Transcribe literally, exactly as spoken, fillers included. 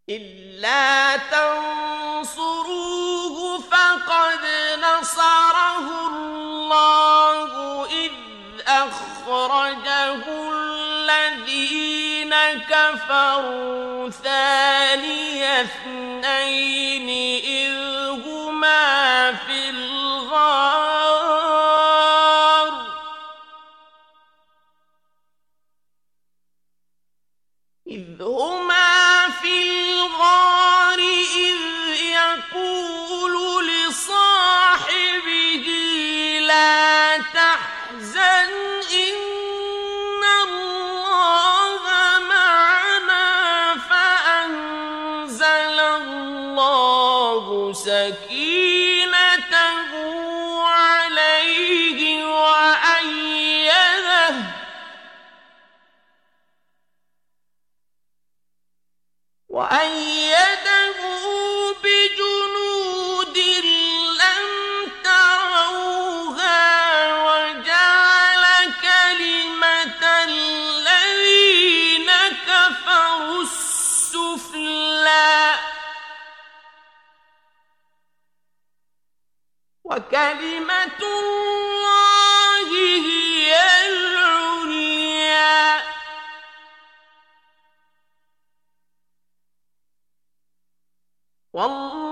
إلا تنصروه فقد نصره الله إذ أخرجه الذين كفروا ثاني اثنين إذ هما في الغار إذ هما في الغار إذ يقول لصاحبه لا تحزن إن الله معنا فأنزل الله سكينته عليه وأيده وأيده بجنود لم تروها وجعل كلمة الذين كفروا السفلى وكلمة الله هي العليا والله